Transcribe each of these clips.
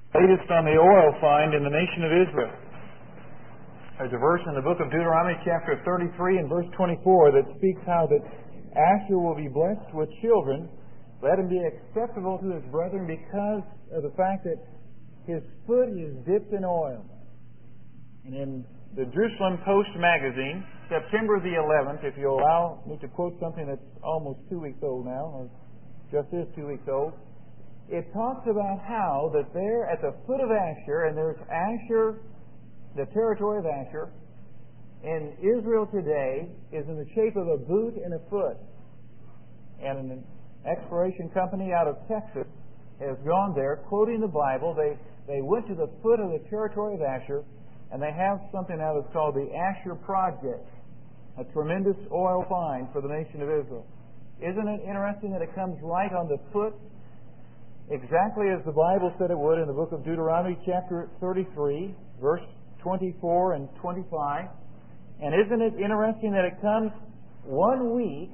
Latest on the oil find in the nation of Israel. There's a verse in the book of Deuteronomy chapter 33 and verse 24 that speaks how that Asher will be blessed with children. Let him be acceptable to his brethren because of the fact that his foot is dipped in oil. And in the Jerusalem Post magazine, September the 11th, if you'll allow me to quote something that's almost 2 weeks old now, or just is 2 weeks old, it talks about how that there at the foot of Asher, and there's Asher, the territory of Asher, in Israel today is in the shape of a boot and a foot. And an exploration company out of Texas has gone there, quoting the Bible. They went to the foot of the territory of Asher, and they have something now that's called the Asher Project, a tremendous oil find for the nation of Israel. Isn't it interesting that it comes right on the foot, exactly as the Bible said it would in the book of Deuteronomy chapter 33, verse 24 and 25. And isn't it interesting that it comes 1 week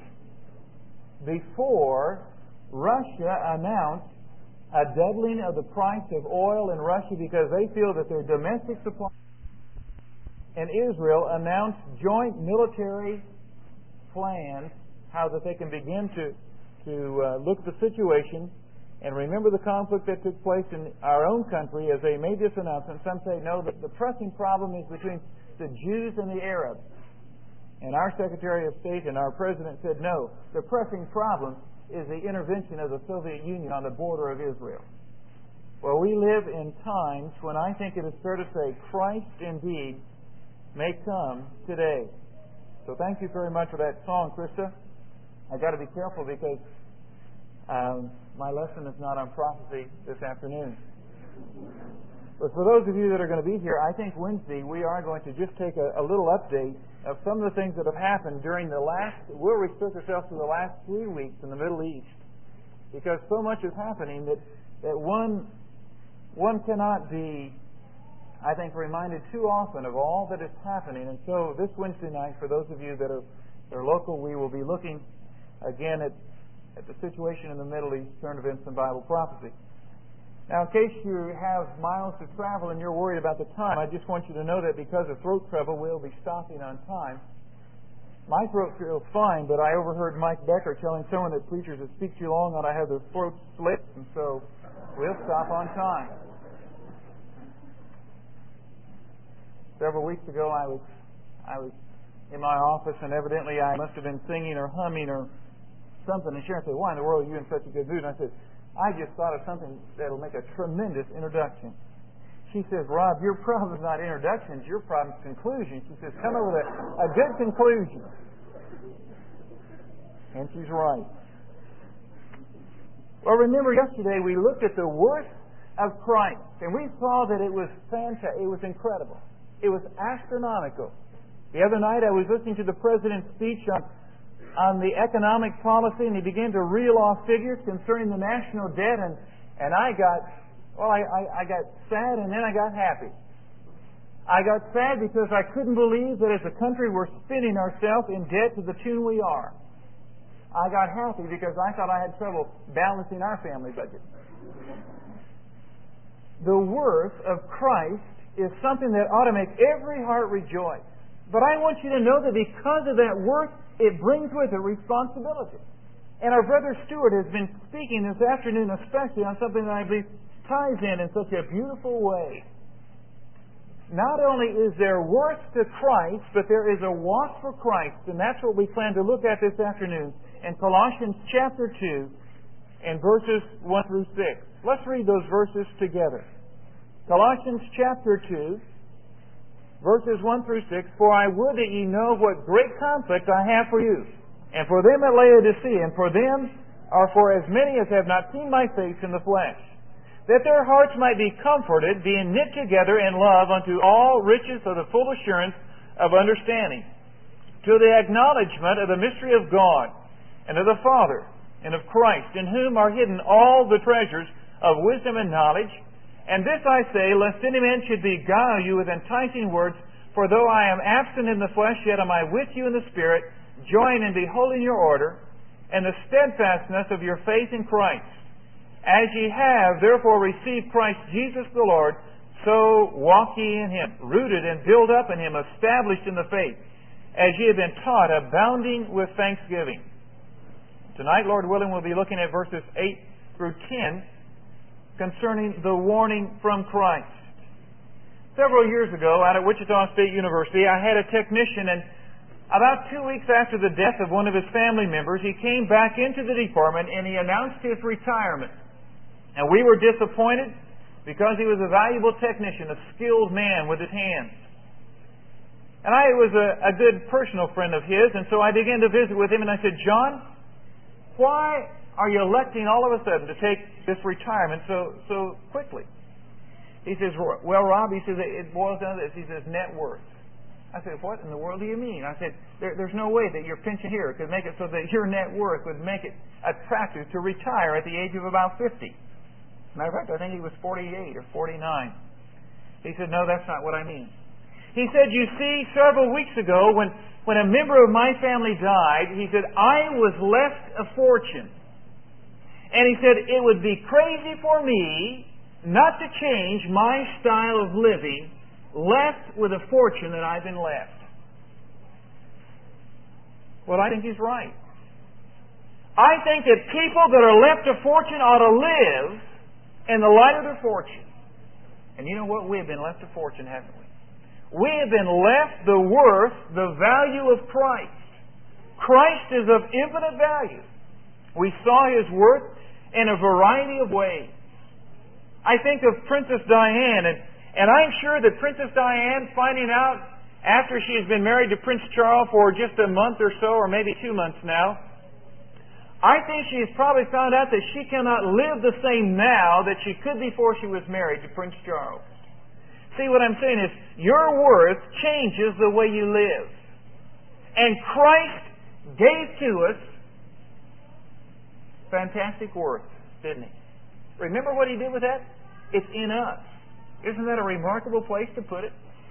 before Russia announced a doubling of the price of oil in Russia because they feel that their domestic supply, and Israel announced joint military plans, how that they can begin to look at the situation and remember the conflict that took place in our own country as they made this announcement. Some say, no, the pressing problem is between the Jews and the Arabs. And our Secretary of State and our President said, no, the pressing problem is the intervention of the Soviet Union on the border of Israel. Well, we live in times when I think it is fair to say Christ indeed may come today. So thank you very much for that song, Krista. I've got to be careful because my lesson is not on prophecy this afternoon. But for those of you that are going to be here, I think Wednesday we are going to just take a little update of some of the things that have happened during we'll restrict ourselves to the last 3 weeks in the Middle East. Because so much is happening that one cannot be, I think, reminded too often of all that is happening. And so this Wednesday night, for those of you that are local, we will be looking again at the situation in the Middle East, current events and Bible prophecy. Now, in case you have miles to travel and you're worried about the time, I just want you to know that because of throat trouble, we'll be stopping on time. My throat feels fine, but I overheard Mike Becker telling someone that preachers that speak too long ought to have their throat slit, and so we'll stop on time. Several weeks ago, I was in my office, and evidently I must have been singing or humming or something. And Sharon said, "Why in the world are you in such a good mood?" And I said, "I just thought of something that'll make a tremendous introduction." She says, "Rob, your problem is not introductions, your problem is conclusions." She says, "Come up with a good conclusion." And she's right. Well, remember yesterday we looked at the worth of Christ, and we saw that it was fantastic. It was incredible. It was astronomical. The other night I was listening to the President's speech on the economic policy, and he began to reel off figures concerning the national debt, and I got sad, and then I got happy. I got sad because I couldn't believe that as a country we're spinning ourselves in debt to the tune we are. I got happy because I thought I had trouble balancing our family budget. The worth of Christ is something that ought to make every heart rejoice. But I want you to know that because of that worth, it brings with it responsibility. And our brother Stuart has been speaking this afternoon especially on something that I believe ties in such a beautiful way. Not only is there worth to Christ, but there is a walk for Christ. And that's what we plan to look at this afternoon in Colossians chapter 2 and verses 1 through 6. Let's read those verses together. Colossians chapter 2, verses 1 through 6. "For I would that ye know what great conflict I have for you, and for them at Laodicea, and for them, or for as many as have not seen my face in the flesh, that their hearts might be comforted, being knit together in love unto all riches of the full assurance of understanding, to the acknowledgement of the mystery of God, and of the Father, and of Christ, in whom are hidden all the treasures of wisdom and knowledge. And this I say, lest any man should beguile you with enticing words, for though I am absent in the flesh, yet am I with you in the Spirit, join in beholding your order, and the steadfastness of your faith in Christ, As ye have therefore received Christ Jesus the Lord, so walk ye in Him, rooted and built up in Him, established in the faith, as ye have been taught, abounding with thanksgiving. Tonight, Lord willing, we'll be looking at verses 8 through 10 concerning the warning from Christ. Several years ago, out at Wichita State University, I had a technician, and about 2 weeks after the death of one of his family members, he came back into the department and he announced his retirement. And we were disappointed because he was a valuable technician, a skilled man with his hands. And I was a good personal friend of his, and so I began to visit with him, and I said, John, why are you electing all of a sudden to take this retirement so quickly? He says, well, Rob, he says, it boils down to this. He says, net worth. I said, what in the world do you mean? I said, there's no way that your pension here could make it so that your net worth would make it attractive to retire at the age of about 50. Matter of fact, I think he was 48 or 49. He said, no, that's not what I mean. He said, you see, several weeks ago when a member of my family died, he said, I was left a fortune. And he said, it would be crazy for me not to change my style of living, left with a fortune that I've been left. Well, I think he's right. I think that people that are left a fortune ought to live in the light of their fortune. And you know what? We have been left a fortune, haven't we? We have been left the worth, the value of Christ. Christ is of infinite value. We saw His worth in a variety of ways. I think of Princess Diane, and I'm sure that Princess Diane, finding out after she's been married to Prince Charles for just a month or so, or maybe 2 months now, I think she's probably found out that she cannot live the same now that she could before she was married to Prince Charles. See, what I'm saying is, your worth changes the way you live. And Christ gave to us fantastic worth, didn't He? Remember what He did with that? It's in us. Isn't that a remarkable place to put it?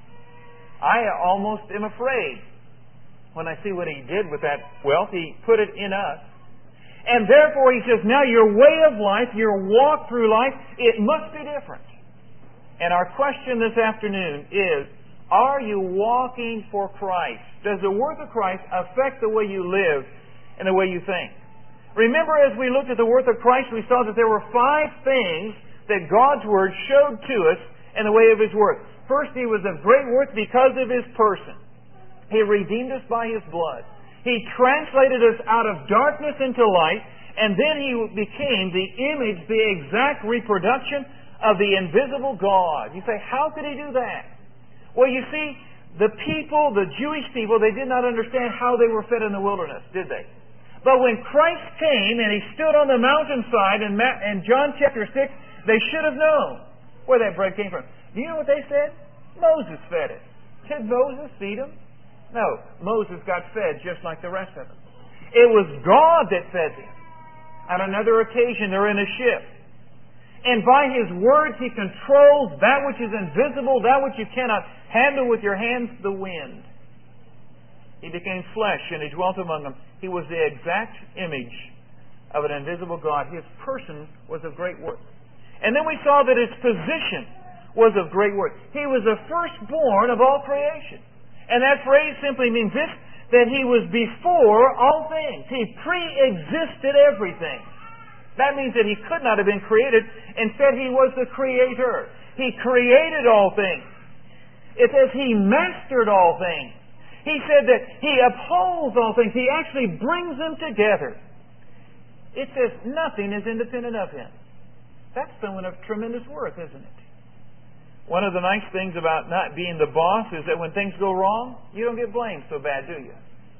I almost am afraid when I see what He did with that wealth. He put it in us. And therefore, He says, now your way of life, your walk through life, it must be different. And our question this afternoon is, are you walking for Christ? Does the worth of Christ affect the way you live and the way you think? Remember, as we looked at the worth of Christ, we saw that there were 5 things that God's Word showed to us in the way of His worth. First, He was of great worth because of His person. He redeemed us by His blood. He translated us out of darkness into light, and then He became the image, the exact reproduction of the invisible God. You say, how could He do that? Well, you see, the people, the Jewish people, they did not understand how they were fed in the wilderness, did they? But when Christ came and He stood on the mountainside in John chapter 6, they should have known where that bread came from. Do you know what they said? Moses fed it. Did Moses feed them? No. Moses got fed just like the rest of them. It was God that fed them. On another occasion, they're in a ship. And by His words, He controls that which is invisible, that which you cannot handle with your hands, the wind. He became flesh and He dwelt among them. He was the exact image of an invisible God. His person was of great worth. And then we saw that His position was of great worth. He was the firstborn of all creation. And that phrase simply means this, that He was before all things. He pre-existed everything. That means that He could not have been created. Instead, He was the Creator. He created all things. It says He mastered all things. He said that He upholds all things. He actually brings them together. It says nothing is independent of Him. That's someone of tremendous worth, isn't it? One of the nice things about not being the boss is that when things go wrong, you don't get blamed so bad, do you?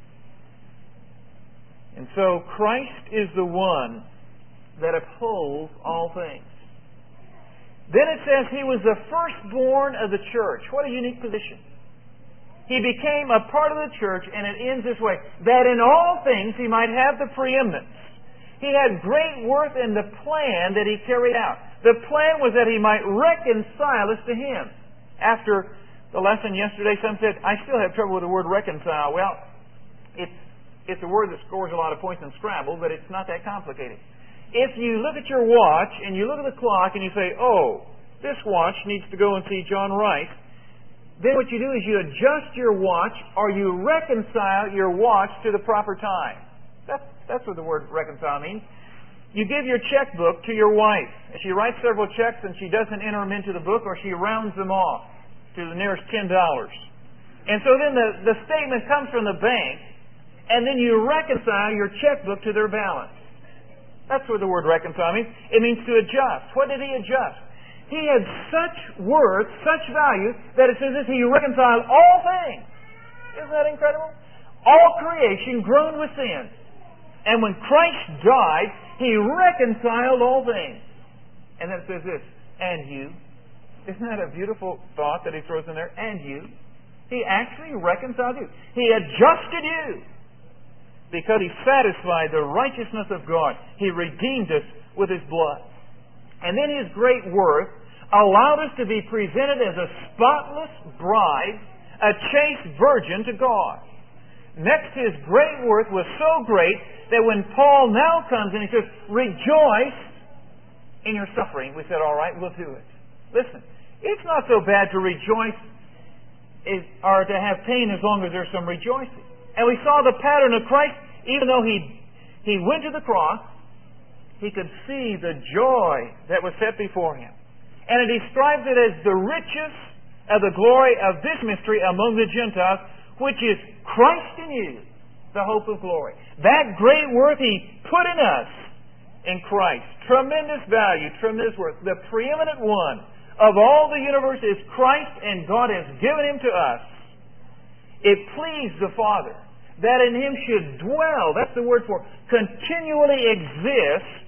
And so Christ is the one that upholds all things. Then it says He was the firstborn of the church. What a unique position. He became a part of the church, and it ends this way, that in all things He might have the preeminence. He had great worth in the plan that He carried out. The plan was that He might reconcile us to Him. After the lesson yesterday, some said, I still have trouble with the word reconcile. Well, it's a word that scores a lot of points in Scrabble, but it's not that complicated. if you look at your watch and you look at the clock and you say, oh, this watch needs to go and see John Rice, then what you do is you adjust your watch or you reconcile your watch to the proper time. That's what the word reconcile means. You give your checkbook to your wife. If she writes several checks and she doesn't enter them into the book, or she rounds them off to the nearest $10. And so then the statement comes from the bank, and then you reconcile your checkbook to their balance. That's what the word reconcile means. It means to adjust. What did he adjust? He had such worth, such value, that it says that he reconciled all things. Isn't that incredible? All creation groaned with sin. And when Christ died, He reconciled all things. And then it says this, and you. Isn't that a beautiful thought that he throws in there? And you. He actually reconciled you. He adjusted you. Because He satisfied the righteousness of God. He redeemed us with His blood. And then His great worth allowed us to be presented as a spotless bride, a chaste virgin to God. Next, His great worth was so great that when Paul now comes and he says, rejoice in your suffering, we said, all right, we'll do it. Listen, it's not so bad to rejoice or to have pain as long as there's some rejoicing. And we saw the pattern of Christ. Even though He went to the cross, He could see the joy that was set before Him. And it describes it as the riches of the glory of this mystery among the Gentiles, which is Christ in you, the hope of glory. That great worth He put in us in Christ. Tremendous value, tremendous worth. The preeminent one of all the universe is Christ, and God has given Him to us. It pleased the Father that in Him should dwell, that's the word for, continually exist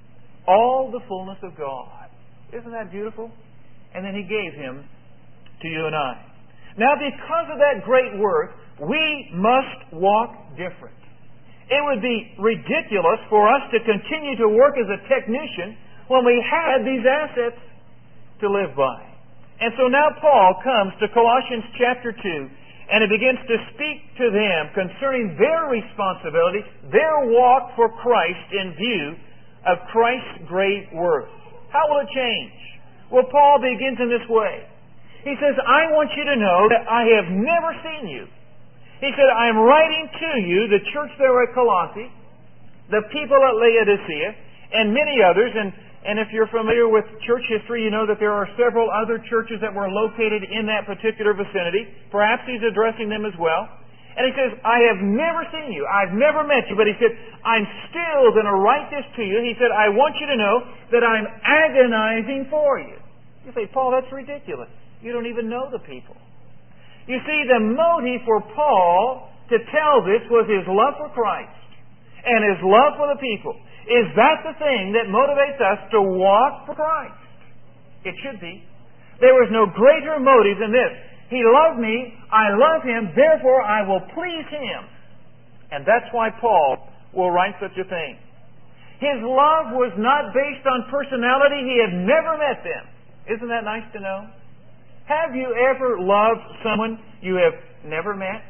all the fullness of God. Isn't that beautiful? And then He gave Him to you and I. Now, because of that great worth, we must walk different. It would be ridiculous for us to continue to work as a technician when we had these assets to live by. And so now Paul comes to Colossians chapter 2, and he begins to speak to them concerning their responsibility, their walk for Christ in view of Christ's great worth. How will it change? Well, Paul begins in this way. He says, I want you to know that I have never seen you. He said, I am writing to you, the church there at Colossae, the people at Laodicea, and many others. And if you're familiar with church history, you know that there are several other churches that were located in that particular vicinity. Perhaps he's addressing them as well. And he says, I have never seen you. I've never met you. But he said, I'm still going to write this to you. He said, I want you to know that I'm agonizing for you. You say, Paul, that's ridiculous. You don't even know the people. You see, the motive for Paul to tell this was his love for Christ and his love for the people. Is that the thing that motivates us to walk for Christ? It should be. There was no greater motive than this. He loved me, I love Him, therefore I will please Him. And that's why Paul will write such a thing. His love was not based on personality. He had never met them. Isn't that nice to know? Have you ever loved someone you have never met?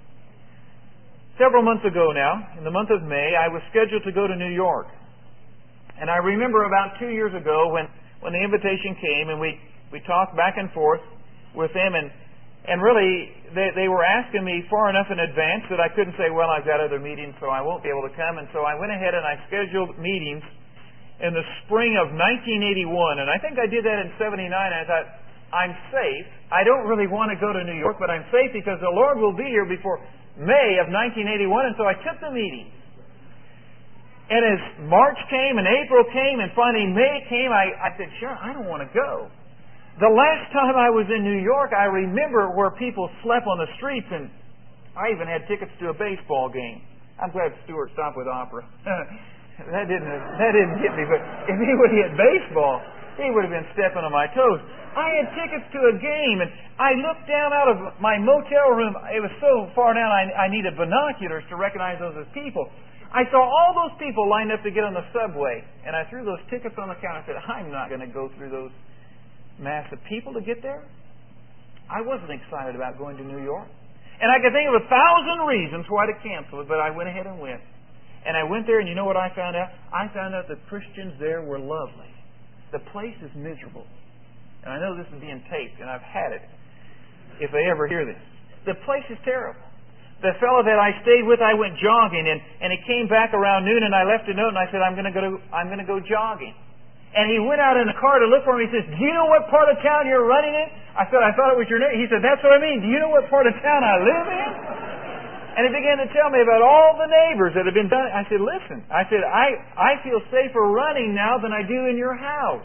Several months ago now, in the month of May, I was scheduled to go to New York. And I remember about 2 years ago when the invitation came and we talked back and forth with them, and really they were asking me far enough in advance that I couldn't say, well, I've got other meetings so I won't be able to come. And so I went ahead and I scheduled meetings in the spring of 1981. And I think I did that in 79. I thought, I'm safe. I don't really want to go to New York, but I'm safe because the Lord will be here before May of 1981. And so I took the meeting. And as March came and April came and finally May came, I said, sure, I don't want to go. The last time I was in New York, I remember where people slept on the streets, and I even had tickets to a baseball game. I'm glad Stuart stopped with opera. That didn't get me, but if he would have hit baseball, he would have been stepping on my toes. I had tickets to a game, and I looked down out of my motel room. It was so far down, I needed binoculars to recognize those as people. I saw all those people lined up to get on the subway, and I threw those tickets on the counter. I said, I'm not going to go through those mass of people to get there. I wasn't excited about going to New York. And I could think of 1,000 reasons why to cancel it, but I went ahead and went. And I went there, and you know what I found out? I found out the Christians there were lovely. The place is miserable. And I know this is being taped, and I've had it, if they ever hear this. The place is terrible. The fellow that I stayed with, I went jogging, and he came back around noon, and I left a note, and I said, I'm going to go jogging. And he went out in the car to look for me. He says, do you know what part of town you're running in? I said, I thought it was your name. He said, that's what I mean. Do you know what part of town I live in? And he began to tell me about all the neighbors that had been done. I said, listen, I feel safer running now than I do in your house.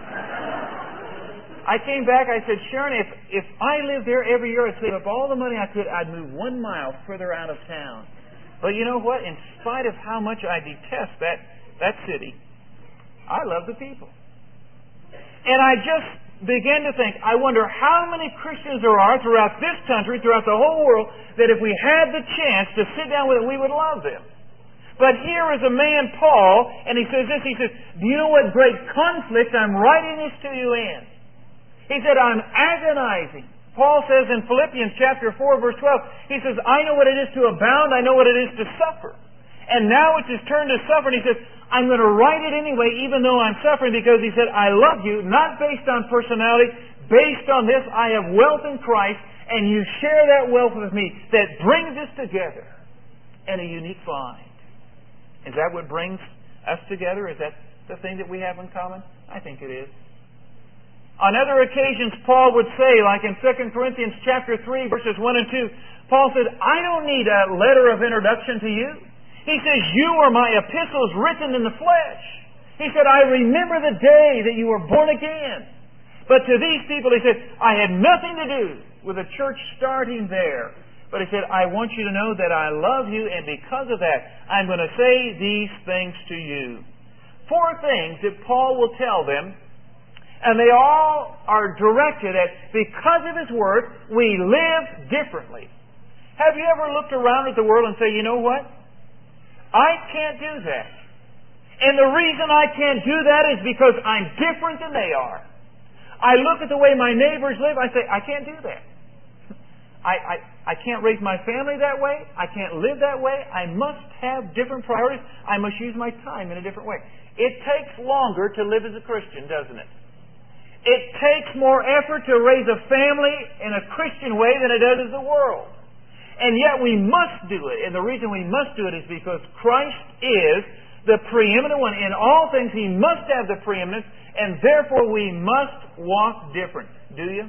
I came back, I said, Sharon, if I lived there every year, I'd save up all the money I could, I'd move 1 mile further out of town. But you know what? In spite of how much I detest that city, I love the people. And I just began to think, I wonder how many Christians there are throughout this country, throughout the whole world, that if we had the chance to sit down with them, we would love them. But here is a man, Paul, and he says this, he says, do you know what great conflict I'm writing this to you in? He said, I'm agonizing. Paul says in Philippians chapter 4, verse 12, he says, I know what it is to abound, I know what it is to suffer. And now it's his turn to suffer, and he says, I'm going to write it anyway, even though I'm suffering, because he said, I love you, not based on personality, based on this, I have wealth in Christ, and you share that wealth with me. That brings us together in a unique bond. Is that what brings us together? Is that the thing that we have in common? I think it is. On other occasions, Paul would say, like in 2 Corinthians chapter 3, verses 1 and 2, Paul said, I don't need a letter of introduction to you. He says, you are my epistles written in the flesh. He said, I remember the day that you were born again. But to these people, he said, I had nothing to do with a church starting there. But he said, I want you to know that I love you, and because of that, I'm going to say these things to you. 4 things that Paul will tell them, and they all are directed at, because of His Word, we live differently. Have you ever looked around at the world and say, you know what? I can't do that. And the reason I can't do that is because I'm different than they are. I look at the way my neighbors live, I say, I can't do that. I can't raise my family that way. I can't live that way. I must have different priorities. I must use my time in a different way. It takes longer to live as a Christian, doesn't it? It takes more effort to raise a family in a Christian way than it does as the world. And yet we must do it. And the reason we must do it is because Christ is the preeminent one. In all things He must have the preeminence, and therefore we must walk different. Do you?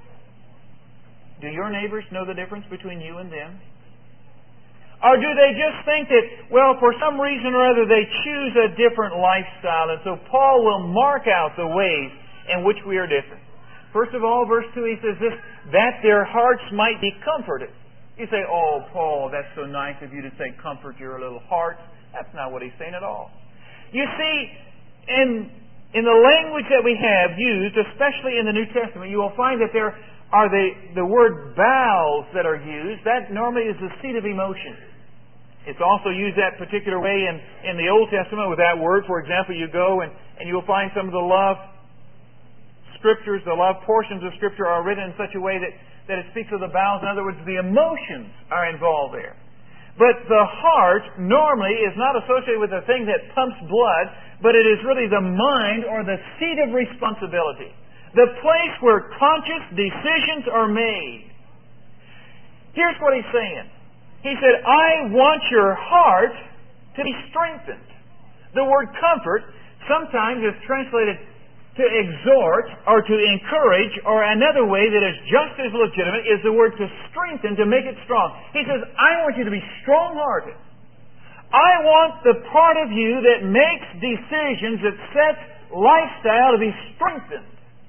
Do your neighbors know the difference between you and them? Or do they just think that, well, for some reason or other they choose a different lifestyle, and so Paul will mark out the ways in which we are different. First of all, verse 2, he says this, that their hearts might be comforted. You say, oh, Paul, that's so nice of you to say comfort your little hearts. That's not what he's saying at all. You see, in the language that we have used, especially in the New Testament, you will find that there are the word bowels that are used. That normally is the seat of emotion. It's also used that particular way in the Old Testament with that word. For example, you go and you'll find some of the love Scriptures, the love portions of Scripture are written in such a way that it speaks of the bowels. In other words, the emotions are involved there. But the heart normally is not associated with the thing that pumps blood, but it is really the mind or the seat of responsibility. The place where conscious decisions are made. Here's what he's saying. He said, I want your heart to be strengthened. The word comfort sometimes is translated to exhort or to encourage, or another way that is just as legitimate is the word to strengthen, to make it strong. He says, I want you to be strong-hearted. I want the part of you that makes decisions, that sets lifestyle, to be strengthened.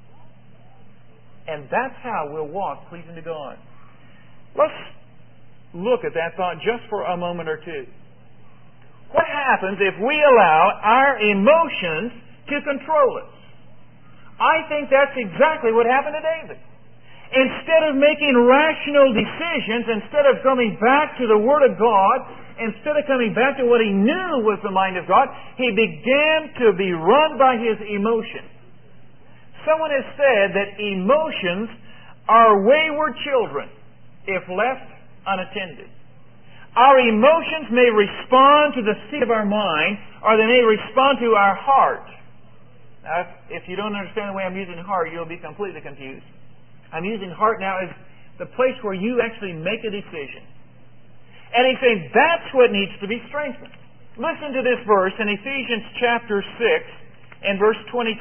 And that's how we'll walk pleasing to God. Let's look at that thought just for a moment or two. What happens if we allow our emotions to control us? I think that's exactly what happened to David. Instead of making rational decisions, instead of coming back to the Word of God, instead of coming back to what he knew was the mind of God, he began to be run by his emotions. Someone has said that emotions are wayward children if left unattended. Our emotions may respond to the seat of our mind, or they may respond to our heart. Now, if you don't understand the way I'm using heart, you'll be completely confused. I'm using heart now as the place where you actually make a decision. And he's saying that's what needs to be strengthened. Listen to this verse in Ephesians chapter 6 and verse 22.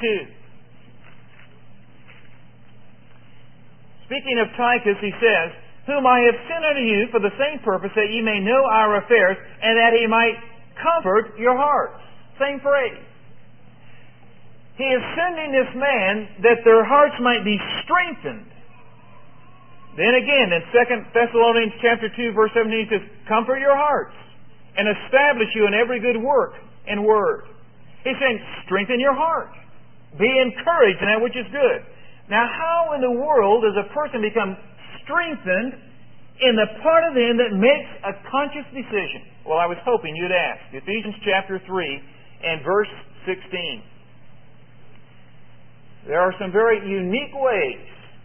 Speaking of Tychus, he says, whom I have sent unto you for the same purpose, that ye may know our affairs, and that he might comfort your hearts. Same phrase. He is sending this man that their hearts might be strengthened. Then again, in 2 Thessalonians chapter 2, verse 17, he says, comfort your hearts, and establish you in every good work and word. He's saying, strengthen your heart. Be encouraged in that which is good. Now, how in the world does a person become strengthened in the part of them that makes a conscious decision? Well, I was hoping you'd ask. Ephesians chapter 3 and verse 16. There are some very unique ways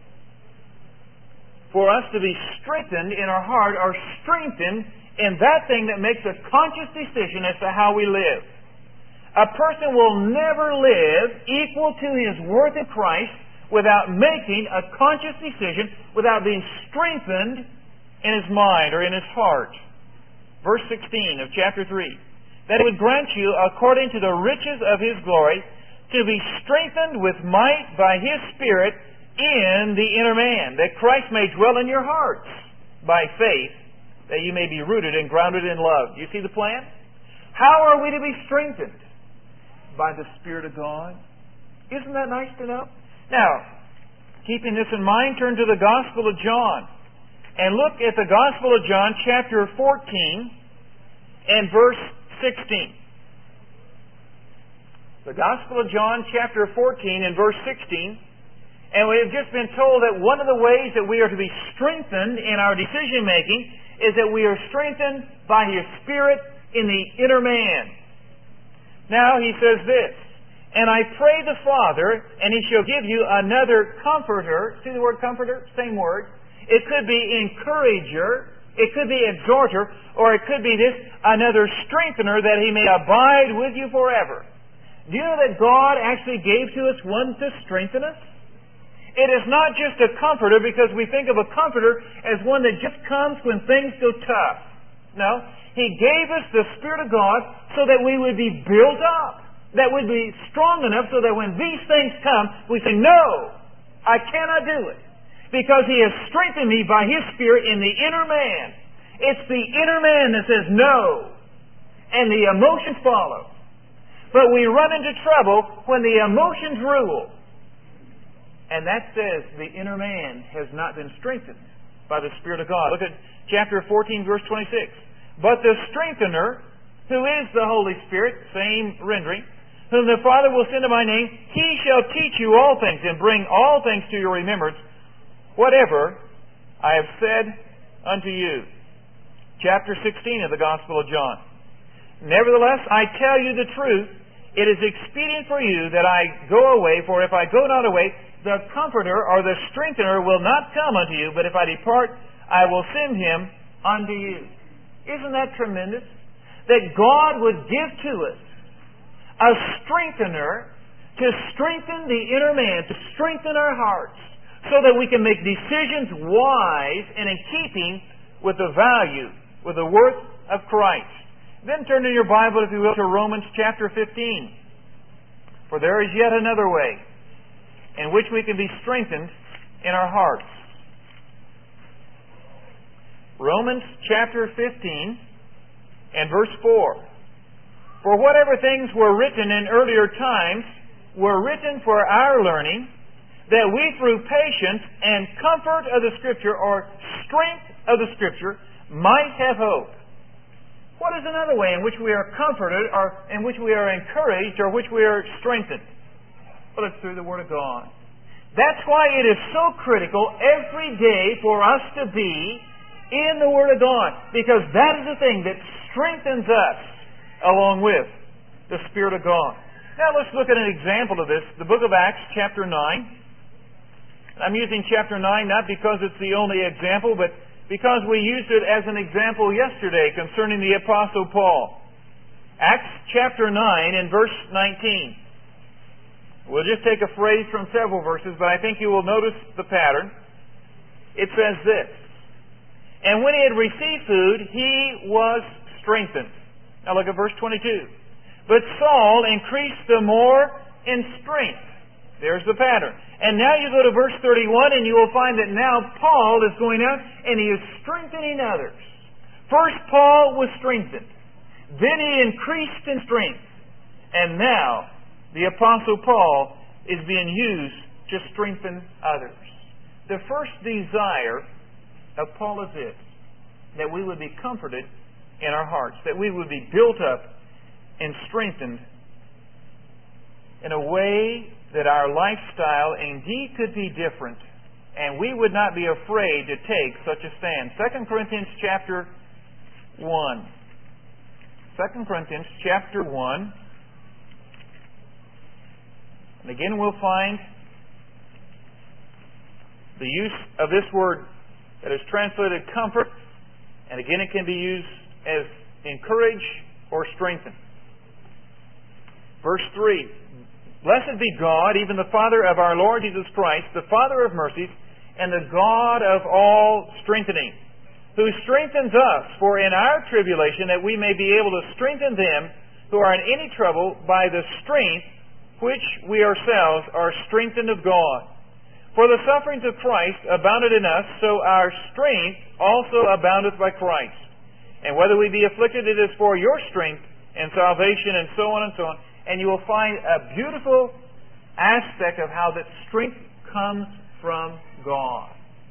for us to be strengthened in our heart, or strengthened in that thing that makes a conscious decision as to how we live. A person will never live equal to his worth in Christ without making a conscious decision, without being strengthened in his mind or in his heart. Verse 16 of chapter 3. That he would grant you, according to the riches of his glory, to be strengthened with might by his Spirit in the inner man, that Christ may dwell in your hearts by faith, that you may be rooted and grounded in love. Do you see the plan? How are we to be strengthened? By the Spirit of God. Isn't that nice to know? Now, keeping this in mind, turn to the Gospel of John and look at the Gospel of John chapter 14 and verse 16. The Gospel of John chapter 14 and verse 16. And we have just been told that one of the ways that we are to be strengthened in our decision making is that we are strengthened by His Spirit in the inner man. Now he says this, and I pray the Father, and He shall give you another comforter. See the word comforter? Same word. It could be encourager, it could be exhorter, or it could be this, another strengthener, that He may abide with you forever. Do you know that God actually gave to us one to strengthen us? It is not just a comforter, because we think of a comforter as one that just comes when things go tough. No. He gave us the Spirit of God so that we would be built up, that we'd be strong enough so that when these things come, we say, no, I cannot do it. Because He has strengthened me by His Spirit in the inner man. It's the inner man that says no, and the emotions follow. But we run into trouble when the emotions rule. And that says the inner man has not been strengthened by the Spirit of God. Look at chapter 14, verse 26. But the strengthener, who is the Holy Spirit, same rendering, whom the Father will send in my name, He shall teach you all things, and bring all things to your remembrance, whatever I have said unto you. Chapter 16 of the Gospel of John. Nevertheless, I tell you the truth, it is expedient for you that I go away, for if I go not away, the Comforter or the Strengthener will not come unto you, but if I depart, I will send Him unto you. Isn't that tremendous? That God would give to us a strengthener to strengthen the inner man, to strengthen our hearts, so that we can make decisions wise and in keeping with the value, with the worth of Christ. Then turn in your Bible, if you will, to Romans chapter 15. For there is yet another way in which we can be strengthened in our hearts. Romans chapter 15 and verse 4. For whatever things were written in earlier times were written for our learning, that we through patience and comfort of the Scripture, or strength of the Scripture, might have hope. What is another way in which we are comforted, or in which we are encouraged, or which we are strengthened? Well, it's through the Word of God. That's why it is so critical every day for us to be in the Word of God, because that is the thing that strengthens us along with the Spirit of God. Now let's look at an example of this. The book of Acts, chapter 9. I'm using chapter 9 not because it's the only example, but because we used it as an example yesterday concerning the Apostle Paul. Acts chapter 9 and verse 19. We'll just take a phrase from several verses, but I think you will notice the pattern. It says this: "And when he had received food, he was strengthened." Now look at verse 22. "But Saul increased the more in strength." There's the pattern. And now you go to verse 31 and you will find that now Paul is going out and he is strengthening others. First Paul was strengthened. Then he increased in strength. And now the Apostle Paul is being used to strengthen others. The first desire of Paul is this: that we would be comforted in our hearts, that we would be built up and strengthened in a way that our lifestyle indeed could be different, and we would not be afraid to take such a stand. 2 Corinthians chapter 1. 2 Corinthians chapter 1. And again we'll find the use of this word that is translated comfort, and again it can be used as encourage or strengthen. Verse 3. "Blessed be God, even the Father of our Lord Jesus Christ, the Father of mercies, and the God of all strengthening, who strengthens us for in our tribulation, that we may be able to strengthen them who are in any trouble by the strength which we ourselves are strengthened of God. For the sufferings of Christ abounded in us, so our strength also aboundeth by Christ. And whether we be afflicted, it is for your strength and salvation," and so on and so on. And you will find a beautiful aspect of how that strength comes from God.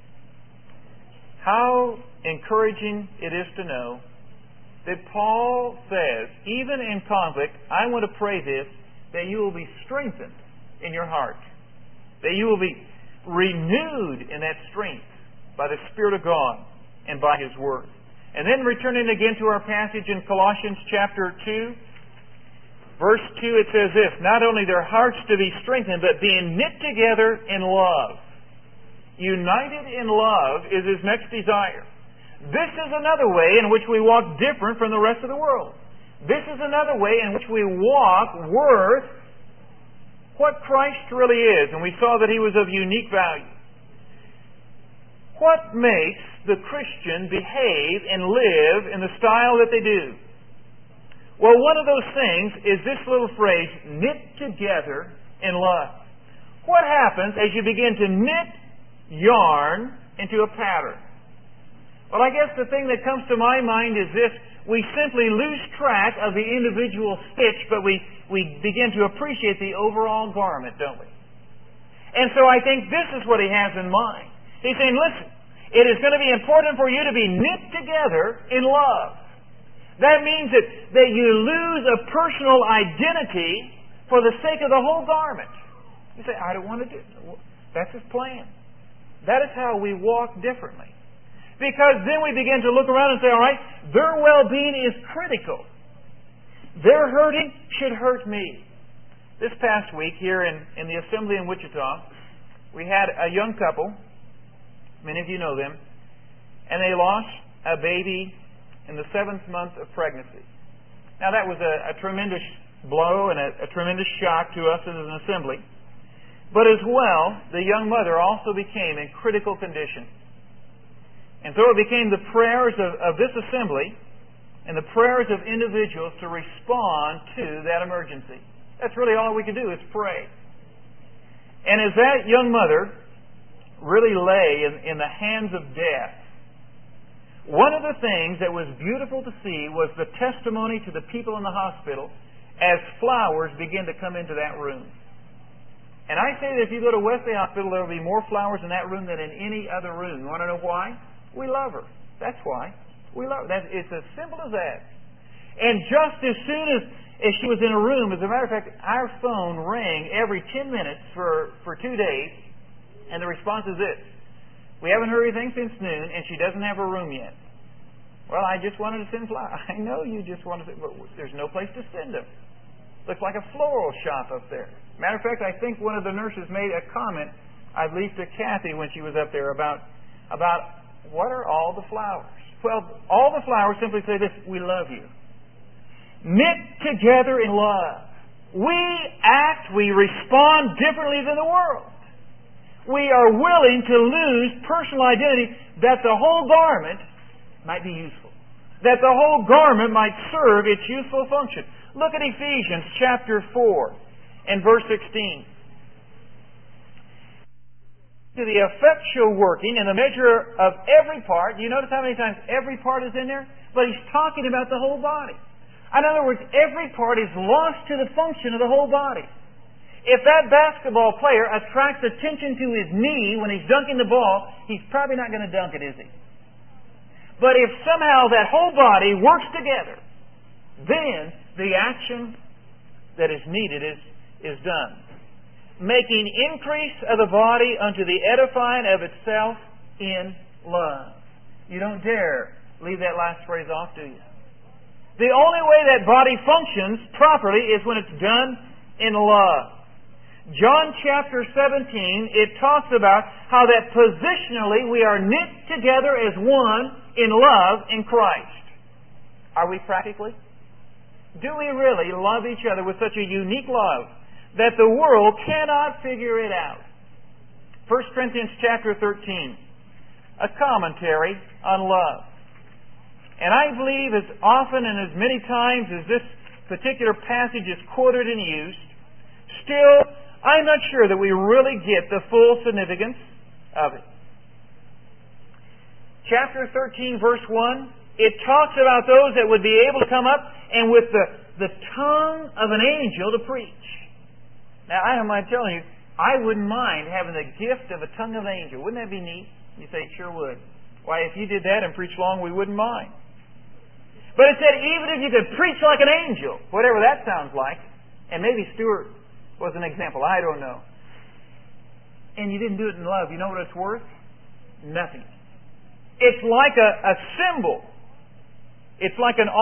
How encouraging it is to know that Paul says, even in conflict, I want to pray this, that you will be strengthened in your heart, that you will be renewed in that strength by the Spirit of God and by His Word. And then returning again to our passage in Colossians chapter 2, verse 2, it says this: "Not only their hearts to be strengthened, but being knit together in love." United in love is his next desire. This is another way in which we walk different from the rest of the world. This is another way in which we walk worth what Christ really is. And we saw that He was of unique value. What makes the Christian behave and live in the style that they do? Well, one of those things is this little phrase, knit together in love. What happens as you begin to knit yarn into a pattern? Well, I guess the thing that comes to my mind is this: we simply lose track of the individual stitch, but we begin to appreciate the overall garment, don't we? And so I think this is what he has in mind. He's saying, listen, it is going to be important for you to be knit together in love. That means that you lose a personal identity for the sake of the whole garment. You say, I don't want to do it. That's his plan. That is how we walk differently. Because then we begin to look around and say, all right, their well-being is critical. Their hurting should hurt me. This past week here in the assembly in Wichita, we had a young couple. Many of you know them. And they lost a baby in the 7th month of pregnancy. Now that was a tremendous blow and a tremendous shock to us as an assembly. But as well, the young mother also became in critical condition. And so it became the prayers of this assembly and the prayers of individuals to respond to that emergency. That's really all we can do is pray. And as that young mother really lay in the hands of death, one of the things that was beautiful to see was the testimony to the people in the hospital as flowers began to come into that room. And I say that if you go to Wesley Hospital, there will be more flowers in that room than in any other room. You want to know why? We love her. That's why. We love her. It's as simple as that. And just as soon as she was in a room, as a matter of fact, our phone rang every 10 minutes for 2 days, and the response is this: we haven't heard anything since noon, and she doesn't have her room yet. Well, I just wanted to send flowers. I know you just wanted to, but there's no place to send them. Looks like a floral shop up there. Matter of fact, I think one of the nurses made a comment, I believe to Kathy when she was up there, about what are all the flowers? Well, all the flowers simply say this: we love you. Knit together in love. We respond differently than the world. We are willing to lose personal identity that the whole garment might be useful, that the whole garment might serve its useful function. Look at Ephesians chapter 4 and verse 16. To the effectual working and the measure of every part. Do you notice how many times every part is in there? But he's talking about the whole body. In other words, every part is lost to the function of the whole body. If that basketball player attracts attention to his knee when he's dunking the ball, he's probably not going to dunk it, is he? But if somehow that whole body works together, then the action that is needed is done. Making increase of the body unto the edifying of itself in love. You don't dare leave that last phrase off, do you? The only way that body functions properly is when it's done in love. John chapter 17, it talks about how that positionally we are knit together as one in love in Christ. Are we practically? Do we really love each other with such a unique love that the world cannot figure it out? 1 Corinthians chapter 13, a commentary on love. And I believe as often and as many times as this particular passage is quoted and used, still, I'm not sure that we really get the full significance of it. Chapter 13, verse 1, it talks about those that would be able to come up and with the tongue of an angel to preach. Now, I don't mind telling you, I wouldn't mind having the gift of a tongue of an angel. Wouldn't that be neat? You say, it sure would. Why, if you did that and preached long, we wouldn't mind. But it said, even if you could preach like an angel, whatever that sounds like, and maybe Stuart was an example, I don't know, and you didn't do it in love, you know what it's worth? Nothing. It's like a cymbal. It's like an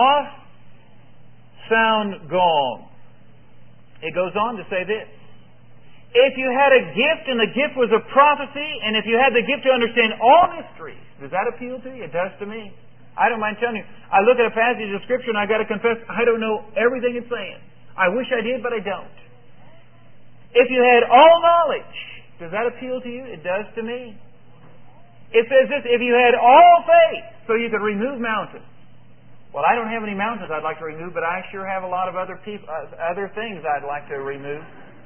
off-sound gong. It goes on to say this: if you had a gift and the gift was a prophecy, and if you had the gift to understand all mysteries, does that appeal to you? It does to me. I don't mind telling you. I look at a passage of Scripture and I've got to confess, I don't know everything it's saying. I wish I did, but I don't. If you had all knowledge, does that appeal to you? It does to me. It says this: if you had all faith, so you could remove mountains. Well, I don't have any mountains I'd like to remove, but I sure have a lot of other things I'd like to remove.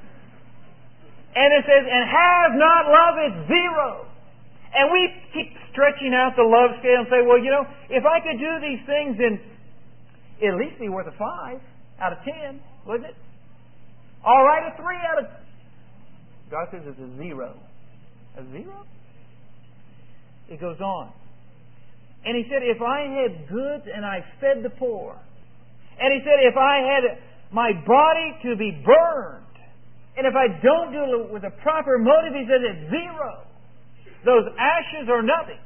And it says, and have not love, it's zero. And we keep stretching out the love scale and say, well, you know, if I could do these things, then it'd at least be worth a 5 out of 10, wouldn't it? All right, a 3 out of... God says it's a 0. A 0? It goes on. And he said, if I had goods and I fed the poor. And he said, if I had my body to be burned, and if I don't do it with a proper motive, he said it's 0. Those ashes are nothing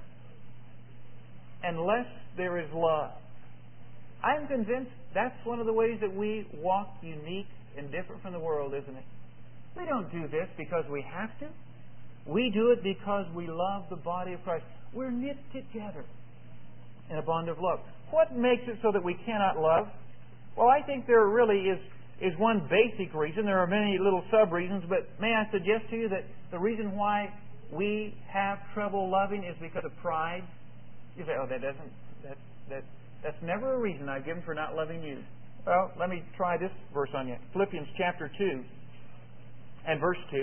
unless there is love. I'm convinced that's one of the ways that we walk unique and different from the world, isn't it? We don't do this because we have to. We do it because we love the body of Christ. We're knit together in a bond of love. What makes it so that we cannot love? Well, I think there really is one basic reason. There are many little sub-reasons, but may I suggest to you that the reason why we have trouble loving is because of pride? You say, oh, that's never a reason I've given for not loving you. Well, let me try this verse on you. Philippians chapter 2 and verse 2.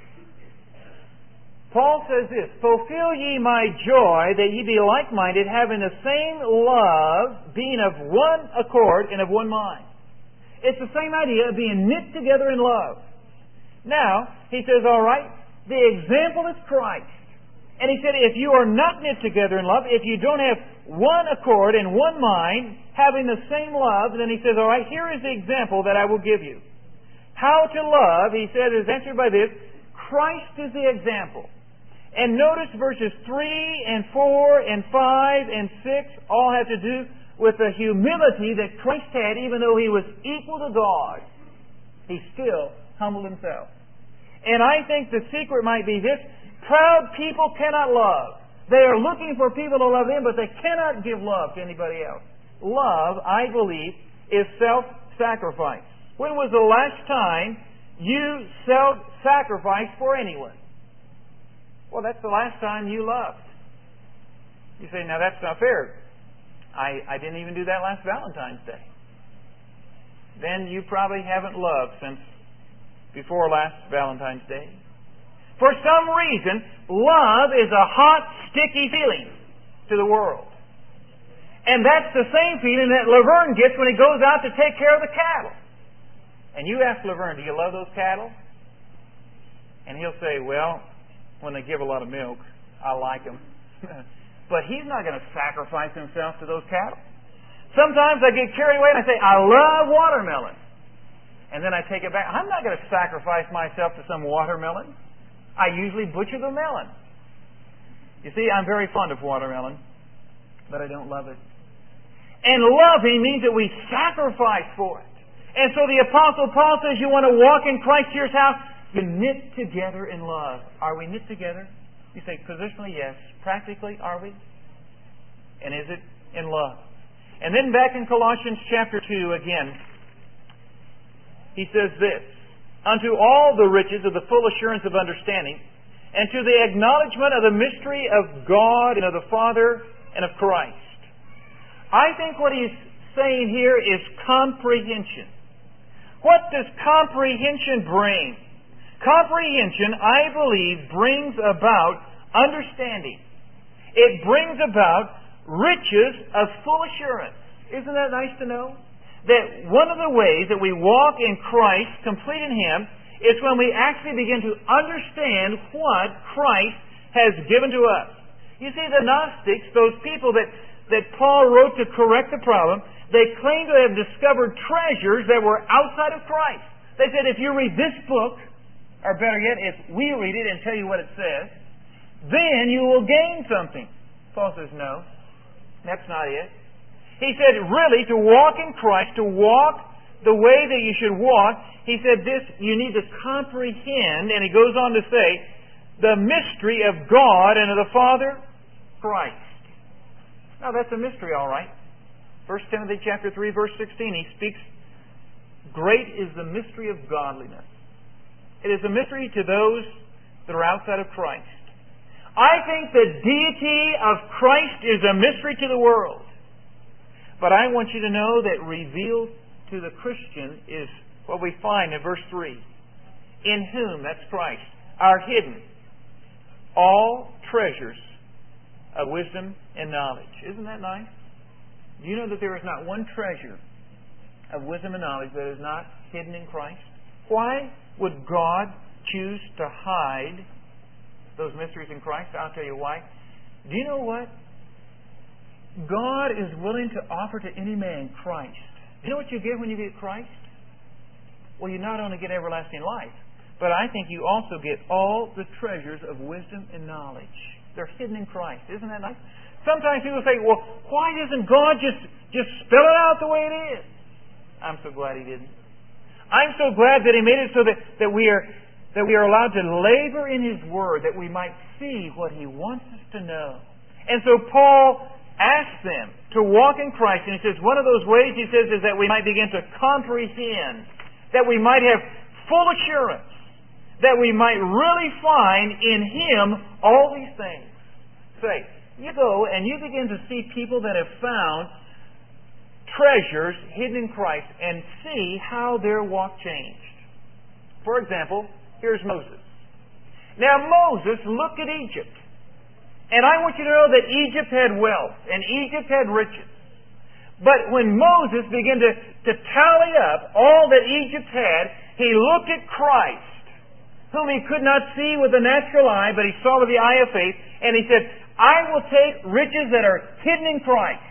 Paul says this: fulfill ye my joy, that ye be like-minded, having the same love, being of one accord and of one mind. It's the same idea of being knit together in love. Now, he says, all right, the example is Christ. And he said, if you are not knit together in love, if you don't have one accord and one mind, having the same love, then he says, all right, here is the example that I will give you. How to love, he said, is answered by this: Christ is the example. And notice verses 3 and 4 and 5 and 6 all have to do with the humility that Christ had. Even though He was equal to God, He still humbled Himself. And I think the secret might be this: proud people cannot love. They are looking for people to love them, but they cannot give love to anybody else. Love, I believe, is self-sacrifice. When was the last time you self-sacrificed for anyone? Well, that's the last time you loved. You say, now that's not fair. I didn't even do that last Valentine's Day. Then you probably haven't loved since before last Valentine's Day. For some reason, love is a hot, sticky feeling to the world. And that's the same feeling that Laverne gets when he goes out to take care of the cattle. And you ask Laverne, do you love those cattle? And he'll say, well, when they give a lot of milk, I like them. But he's not going to sacrifice himself to those cattle. Sometimes I get carried away and I say, I love watermelon. And then I take it back. I'm not going to sacrifice myself to some watermelon. I usually butcher the melon. You see, I'm very fond of watermelon, but I don't love it. And loving means that we sacrifice for it. And so the Apostle Paul says you want to walk in Christ to your house, you knit together in love. Are we knit together? You say, positionally, yes. Practically, are we? And is it in love? And then back in Colossians chapter 2 again, he says this, unto all the riches of the full assurance of understanding, and to the acknowledgement of the mystery of God and of the Father and of Christ. I think what he's saying here is comprehension. What does comprehension bring? Comprehension, I believe, brings about understanding. It brings about riches of full assurance. Isn't that nice to know? That one of the ways that we walk in Christ, complete in Him, is when we actually begin to understand what Christ has given to us. You see, the Gnostics, those people that Paul wrote to correct the problem, they claim to have discovered treasures that were outside of Christ. They said, if you read this book, or better yet, if we read it and tell you what it says, then you will gain something. Paul says, no, that's not it. He said, really, to walk in Christ, to walk the way that you should walk, he said this, you need to comprehend, and he goes on to say, the mystery of God and of the Father, Christ. Now, that's a mystery, all right. 1 Timothy chapter 3, verse 16, he speaks, great is the mystery of godliness. It is a mystery to those that are outside of Christ. I think the deity of Christ is a mystery to the world. But I want you to know that revealed to the Christian is what we find in verse 3. In whom, that's Christ, are hidden all treasures of wisdom and knowledge. Isn't that nice? Do you know that there is not one treasure of wisdom and knowledge that is not hidden in Christ? Why would God choose to hide those mysteries in Christ? I'll tell you why. Do you know what? God is willing to offer to any man Christ. Do you know what you get when you get Christ? Well, you not only get everlasting life, but I think you also get all the treasures of wisdom and knowledge. They're hidden in Christ. Isn't that nice? Sometimes people say, well, why doesn't God just spell it out the way it is? I'm so glad He didn't. I'm so glad that He made it so that we are allowed to labor in His Word, that we might see what He wants us to know. And so Paul asks them to walk in Christ, and he says one of those ways, he says, is that we might begin to comprehend, that we might have full assurance, that we might really find in Him all these things. Say, you go and you begin to see people that have found treasures hidden in Christ and see how their walk changed. For example, here's Moses. Now Moses looked at Egypt. And I want you to know that Egypt had wealth and Egypt had riches. But when Moses began to tally up all that Egypt had, he looked at Christ, whom he could not see with the natural eye, but he saw with the eye of faith, and he said, I will take riches that are hidden in Christ.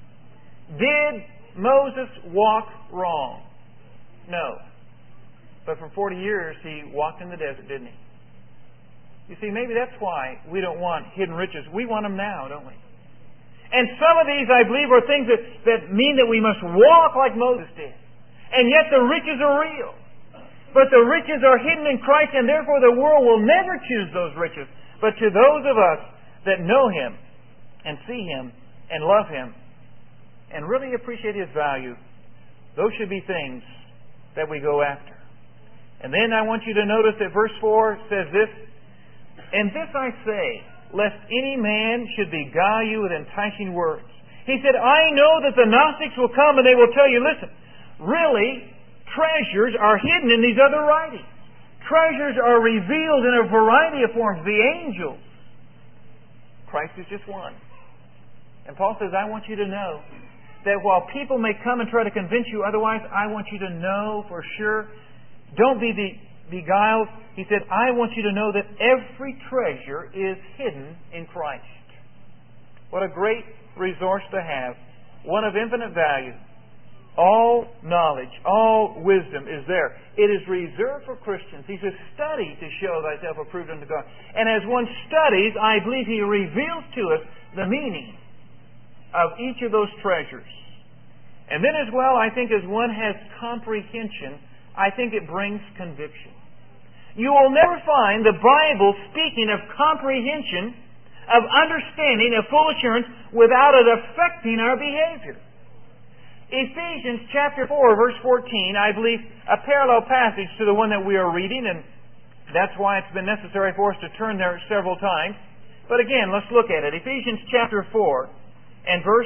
Did Moses walk wrong? No. But for 40 years he walked in the desert, didn't he? You see, maybe that's why we don't want hidden riches. We want them now, don't we? And some of these, I believe, are things that mean that we must walk like Moses did. And yet the riches are real. But the riches are hidden in Christ, and therefore the world will never choose those riches. But to those of us that know Him and see Him and love Him and really appreciate His value. Those should be things that we go after. And then I want you to notice that verse 4 says this, "And this I say, lest any man should beguile you with enticing words." He said, I know that the Gnostics will come and they will tell you, listen, really, treasures are hidden in these other writings. Treasures are revealed in a variety of forms. The angels. Christ is just one. And Paul says, I want you to know that while people may come and try to convince you otherwise, I want you to know for sure. Don't be beguiled. He said, I want you to know that every treasure is hidden in Christ. What a great resource to have. One of infinite value. All knowledge, all wisdom is there. It is reserved for Christians. He says, study to show thyself approved unto God. And as one studies, I believe he reveals to us the meaning of each of those treasures. And then as well, I think as one has comprehension, I think it brings conviction. You will never find the Bible speaking of comprehension, of understanding, of full assurance, without it affecting our behavior. Ephesians chapter 4, verse 14, I believe, a parallel passage to the one that we are reading, and that's why it's been necessary for us to turn there several times. But again, let's look at it. Ephesians chapter 4 and verse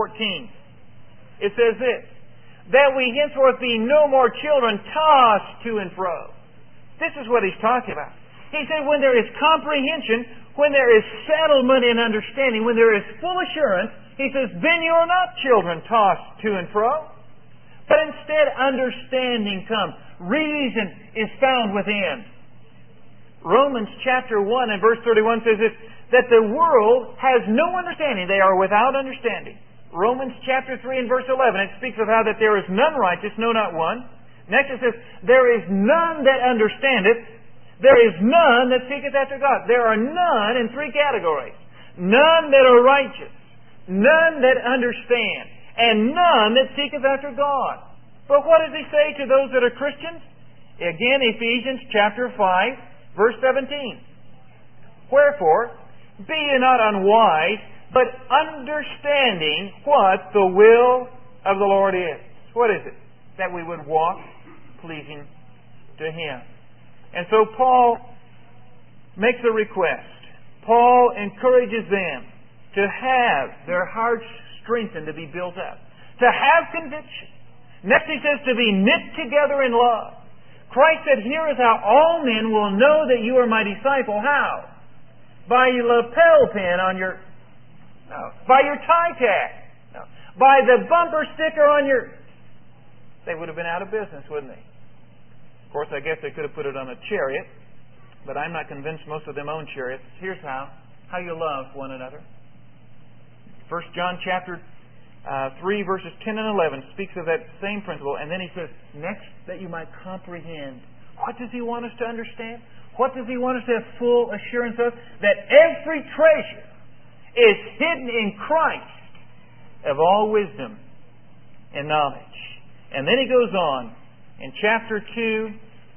14. It says this, that we henceforth be no more children tossed to and fro. This is what he's talking about. He said when there is comprehension, when there is settlement in understanding, when there is full assurance, he says, then you are not children tossed to and fro. But instead understanding comes. Reason is found within. Romans chapter 1 and verse 31 says this, that the world has no understanding. They are without understanding. Romans chapter 3 and verse 11, it speaks of how that there is none righteous, no not one. Next it says, there is none that understandeth. There is none that seeketh after God. There are none in three categories. None that are righteous. None that understand. And none that seeketh after God. But what does he say to those that are Christians? Again, Ephesians chapter 5, verse 17. Wherefore, be ye not unwise, but understanding what the will of the Lord is. What is it? That we would walk pleasing to Him. And so Paul makes a request. Paul encourages them to have their hearts strengthened, to be built up, to have conviction. Next he says to be knit together in love. Christ said, here is how all men will know that you are my disciple. How? By your lapel pin on your... No. By your tie tag. No. By the bumper sticker on your... They would have been out of business, wouldn't they? Of course, I guess they could have put it on a chariot, but I'm not convinced most of them own chariots. Here's how. How you love one another. 1 John chapter 3 verses 10 and 11 speaks of that same principle. And then he says, next, that you might comprehend. What does he want us to understand? What does he want us to have full assurance of? That every treasure is hidden in Christ of all wisdom and knowledge. And then he goes on in chapter 2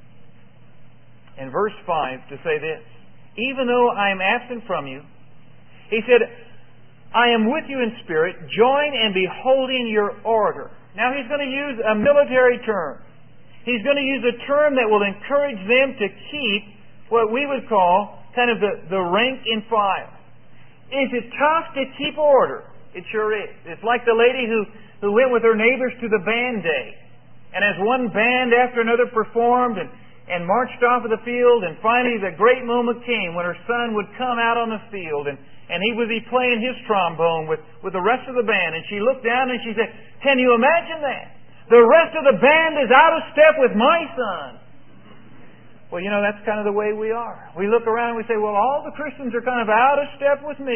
and verse 5 to say this. Even though I am absent from you, he said, I am with you in spirit, join and beholding your order. Now he's going to use a military term. He's going to use a term that will encourage them to keep what we would call kind of the rank and file. Is it tough to keep order? It sure is. It's like the lady who went with her neighbors to the band day. And as one band after another performed and marched off of the field, and finally the great moment came when her son would come out on the field and he would be playing his trombone with the rest of the band. And she looked down and she said, can you imagine that? The rest of the band is out of step with my son. Well, you know, that's kind of the way we are. We look around and we say, well, all the Christians are kind of out of step with me.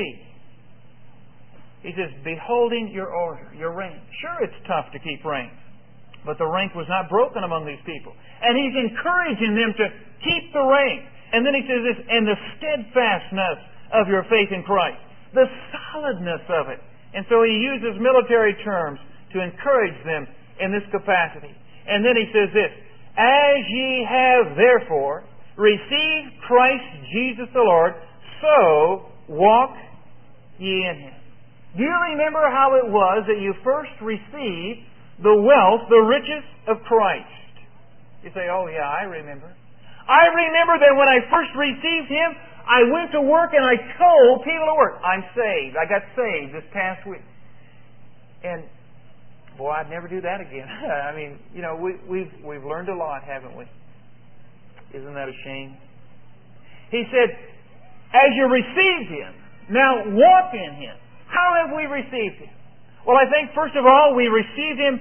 He says, beholding your order, your rank. Sure, it's tough to keep rank. But the rank was not broken among these people. And he's encouraging them to keep the rank. And then he says this, and the steadfastness of your faith in Christ. The solidness of it. And so he uses military terms to encourage them in this capacity. And then he says this, as ye have therefore received Christ Jesus the Lord, so walk ye in Him. Do you remember how it was that you first received the wealth, the riches of Christ? You say, oh yeah, I remember. I remember that when I first received Him, I went to work and I told people at work, I'm saved. I got saved this past week. And boy, I'd never do that again. I mean, you know, we've learned a lot, haven't we? Isn't that a shame? He said, as you received Him, now walk in Him. How have we received Him? Well, I think first of all, we received Him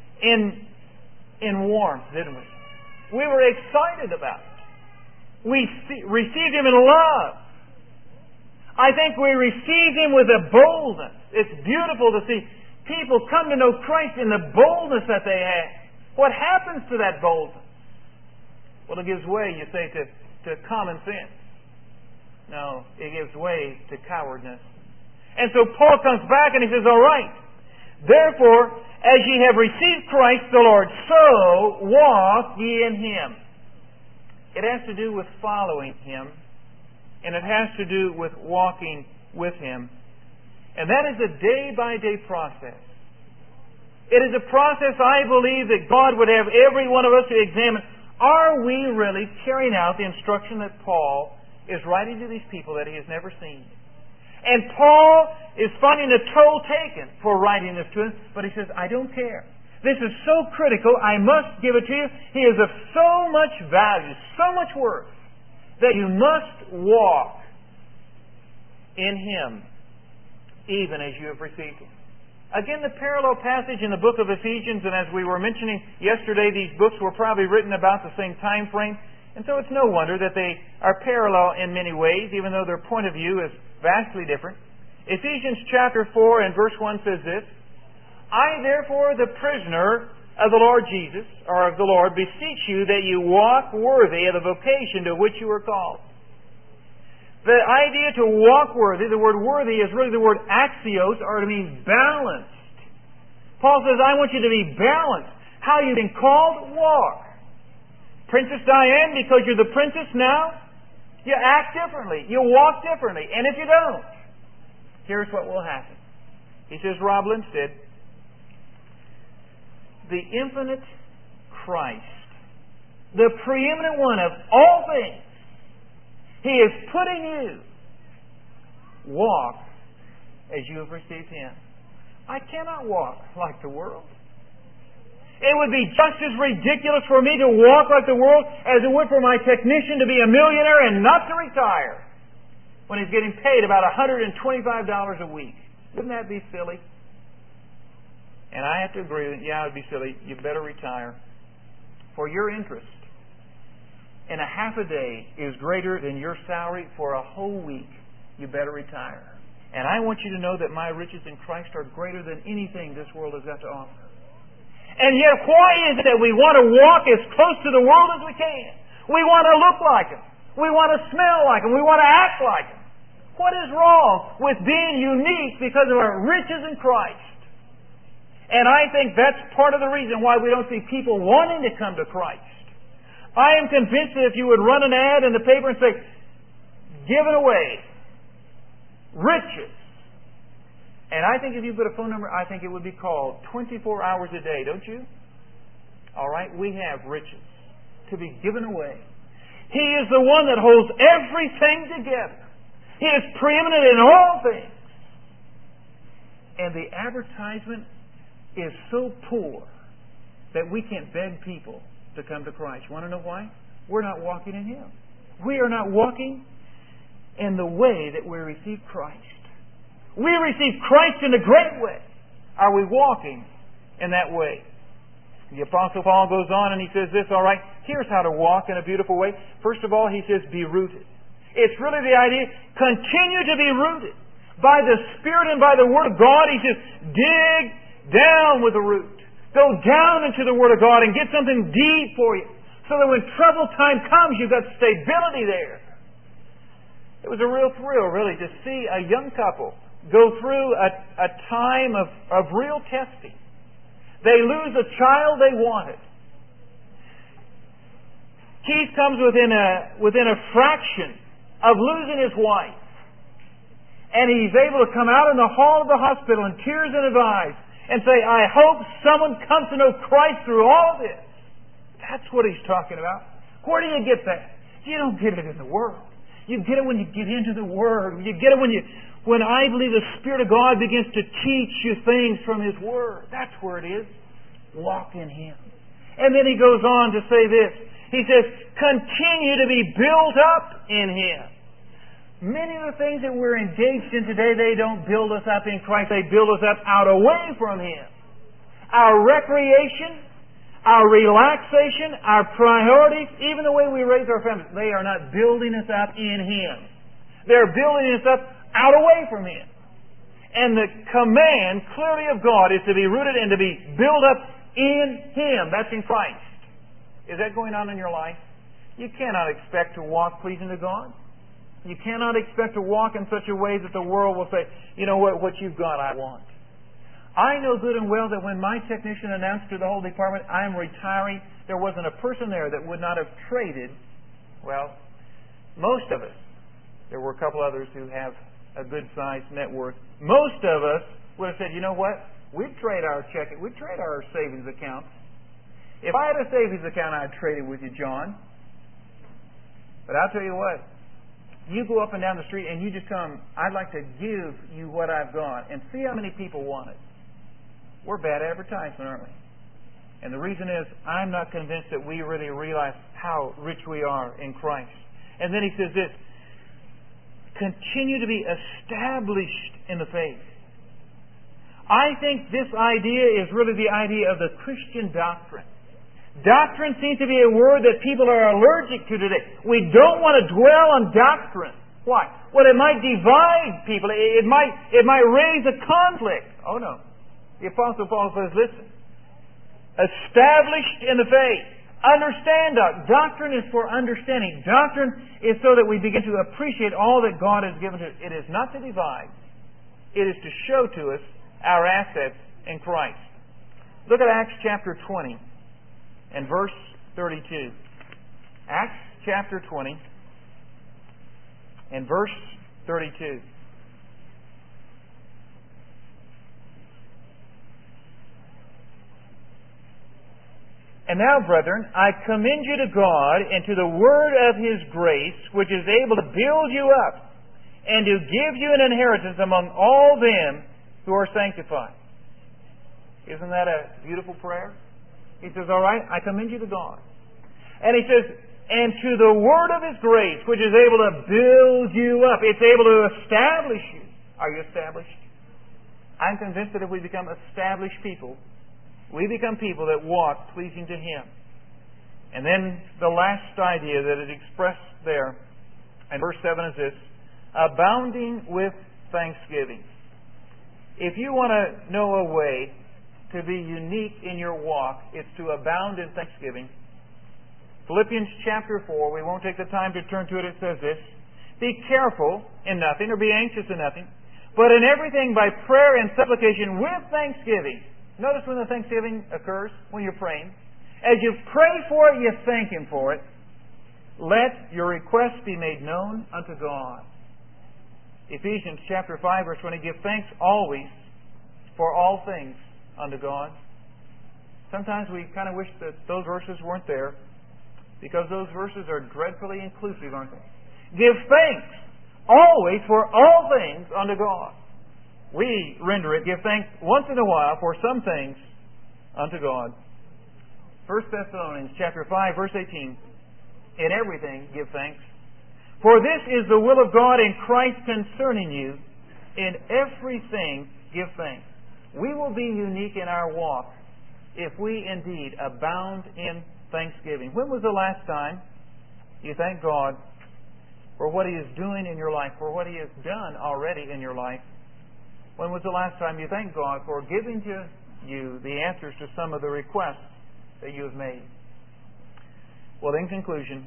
in warmth, didn't we? We were excited about it. We received Him in love. I think we received Him with a boldness. It's beautiful to see people come to know Christ in the boldness that they have. What happens to that boldness? Well, it gives way, you say, to common sense. No, it gives way to cowardness. And so Paul comes back and he says, all right, therefore, as ye have received Christ the Lord, so walk ye in Him. It has to do with following Him, and it has to do with walking with Him. And that is a day-by-day process. It is a process, I believe, that God would have every one of us to examine. Are we really carrying out the instruction that Paul is writing to these people that he has never seen? And Paul is finding a toll taken for writing this to us, but he says, I don't care. This is so critical, I must give it to you. He is of so much value, so much worth, that you must walk in Him, even as you have received Him. Again, the parallel passage in the book of Ephesians, and as we were mentioning yesterday, these books were probably written about the same time frame, and so it's no wonder that they are parallel in many ways, even though their point of view is vastly different. Ephesians chapter 4 and verse 1 says this, I therefore, the prisoner of the Lord Jesus, or of the Lord, beseech you that you walk worthy of the vocation to which you are called. The idea to walk worthy, the word worthy is really the word axios, or it means balanced. Paul says, I want you to be balanced. How you've been called? Walk. Princess Diane, because you're the princess now, you act differently. You walk differently. And if you don't, here's what will happen. He says, Rob Linstead, the infinite Christ, the preeminent one of all things, He is putting you, walk as you have received Him. I cannot walk like the world. It would be just as ridiculous for me to walk like the world as it would for my technician to be a millionaire and not to retire when he's getting paid about $125 a week. Wouldn't that be silly? And I have to agree that, yeah, it would be silly. You better retire. For your interest in a half a day is greater than your salary for a whole week. You better retire. And I want you to know that my riches in Christ are greater than anything this world has got to offer. And yet, why is it that we want to walk as close to the world as we can? We want to look like them. We want to smell like them. We want to act like them. What is wrong with being unique because of our riches in Christ? And I think that's part of the reason why we don't see people wanting to come to Christ. I am convinced that if you would run an ad in the paper and say, given away riches, and I think if you put a phone number, I think it would be called 24 hours a day, don't you? All right, we have riches to be given away. He is the one that holds everything together. He is preeminent in all things. And the advertisement is so poor that we can't beg people to come to Christ. You want to know why? We're not walking in Him. We are not walking in the way that we receive Christ. We receive Christ in a great way. Are we walking in that way? The Apostle Paul goes on and he says this, all right, here's how to walk in a beautiful way. First of all, he says, be rooted. It's really the idea, continue to be rooted. By the Spirit and by the Word of God, he says, dig down with the root. Go down into the Word of God and get something deep for you. So that when trouble time comes, you've got stability there. It was a real thrill, really, to see a young couple go through a time of real testing. They lose a child they wanted. Keith comes within a fraction of losing his wife. And he's able to come out in the hall of the hospital in tears in his eyes and say, I hope someone comes to know Christ through all of this. That's what he's talking about. Where do you get that? You don't get it in the Word. You get it when you get into the Word. You get it when I believe the Spirit of God begins to teach you things from His Word. That's where it is. Walk in Him. And then he goes on to say this. He says, continue to be built up in Him. Many of the things that we're engaged in today, they don't build us up in Christ. They build us up out away from Him. Our recreation, our relaxation, our priorities, even the way we raise our families, they are not building us up in Him. They're building us up out away from Him. And the command clearly of God is to be rooted and to be built up in Him. That's in Christ. Is that going on in your life? You cannot expect to walk pleasing to God. You cannot expect to walk in such a way that the world will say, you know what you've got I want. I know good and well that when my technician announced to the whole department, I'm retiring, there wasn't a person there that would not have traded, well, most of us. There were a couple others who have a good-sized net worth. Most of us would have said, you know what? We'd trade our checking, we'd trade our savings accounts. If I had a savings account, I'd trade it with you, John. But I'll tell you what, you go up and down the street and you just tell them, I'd like to give you what I've got, and see how many people want it. We're bad advertisement, aren't we? And the reason is, I'm not convinced that we really realize how rich we are in Christ. And then he says this, continue to be established in the faith. I think this idea is really the idea of the Christian doctrine. Doctrine seems to be a word that people are allergic to today. We don't want to dwell on doctrine. Why? Well, it might divide people. It might raise a conflict. Oh no. The Apostle Paul says, listen, established in the faith. Understand doctrine. Doctrine is for understanding. Doctrine is so that we begin to appreciate all that God has given to us. It is not to divide. It is to show to us our assets in Christ. Look at Acts chapter 20 and verse 32. Acts chapter 20 and verse 32. And now, brethren, I commend you to God and to the word of His grace, which is able to build you up and to give you an inheritance among all them who are sanctified. Isn't that a beautiful prayer? He says, all right, I commend you to God. And he says, and to the word of His grace, which is able to build you up. It's able to establish you. Are you established? I'm convinced that if we become established people, we become people that walk pleasing to Him. And then the last idea that is expressed there in verse 7 is this, abounding with thanksgiving. If you want to know a way to be unique in your walk, it's to abound in thanksgiving. Philippians chapter 4, we won't take the time to turn to it, it says this, be careful in nothing, or be anxious in nothing, but in everything by prayer and supplication with thanksgiving. Notice when the thanksgiving occurs, when you're praying. As you pray for it, you thank Him for it. Let your requests be made known unto God. Ephesians chapter 5, verse 20, give thanks always for all things unto God. Sometimes we kind of wish that those verses weren't there, because those verses are dreadfully inclusive, aren't they? Give thanks always for all things unto God. We render it, give thanks once in a while for some things unto God. 1 Thessalonians chapter 5, verse 18. In everything give thanks. For this is the will of God in Christ concerning you. In everything give thanks. We will be unique in our walk if we indeed abound in thanksgiving. When was the last time you thanked God for what He is doing in your life, for what He has done already in your life? When was the last time you thanked God for giving to you the answers to some of the requests that you have made? Well, in conclusion,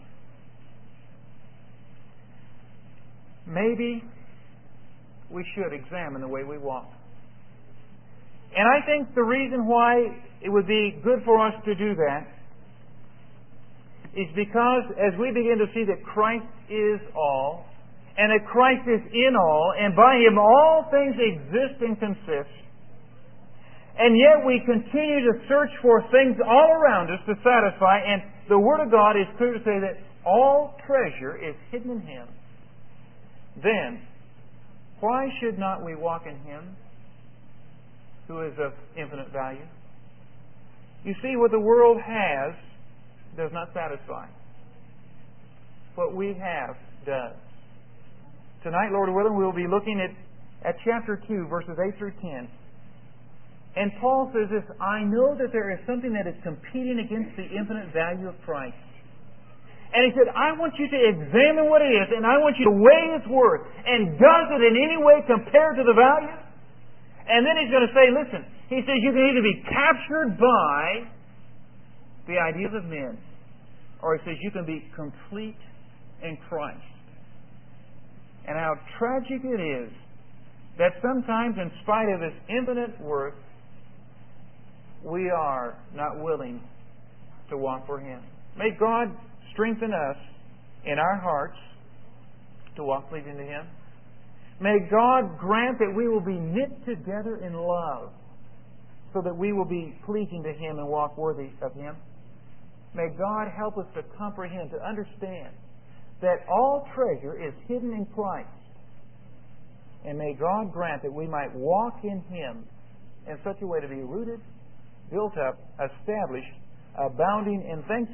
maybe we should examine the way we walk. And I think the reason why it would be good for us to do that is because as we begin to see that Christ is all, and that Christ is in all, and by Him all things exist and consist. And yet we continue to search for things all around us to satisfy, and the Word of God is clear to say that all treasure is hidden in Him. Then, why should not we walk in Him, who is of infinite value? You see, what the world has does not satisfy. What we have does. Tonight, Lord willing, we'll be looking at chapter 2, verses 8 through 10. And Paul says this, I know that there is something that is competing against the infinite value of Christ. And he said, I want you to examine what it is, and I want you to weigh its worth. And does it in any way compare to the value? And then he's going to say, listen, he says you can either be captured by the ideas of men, or he says you can be complete in Christ. And how tragic it is that sometimes, in spite of this infinite worth, we are not willing to walk for Him. May God strengthen us in our hearts to walk pleasing to Him. May God grant that we will be knit together in love so that we will be pleasing to Him and walk worthy of Him. May God help us to comprehend, to understand that all treasure is hidden in Christ. And may God grant that we might walk in Him in such a way to be rooted, built up, established, abounding in thanksgiving